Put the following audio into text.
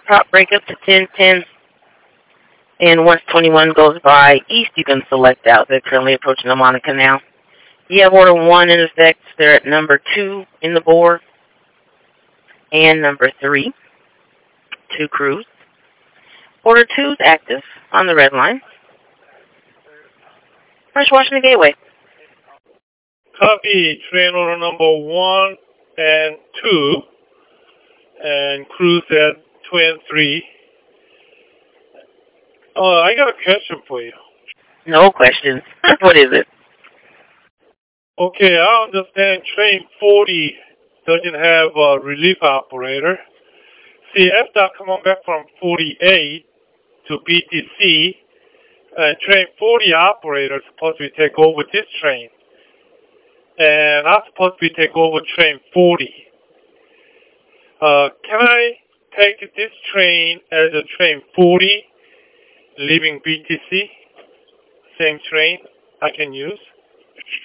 Top break up to 1010. And once 21 goes by east, you can select out. They're currently approaching the Monica now. You have order 1 in effect. They're at number 2 in the board. And number 3, 2 crews. Order 2 is active on the red line. First Washington Gateway. Copy, train order number 1 and 2, and cruise at 2 and 3. I got a question for you. No questions. What is it? Okay, I understand train 40 doesn't have a relief operator. See, after coming back from 48 to BTC, train 40 operator is supposed to take over this train. And I'm supposed to take over train 40. Can I take this train as a train 40, leaving BTC? Same train I can use?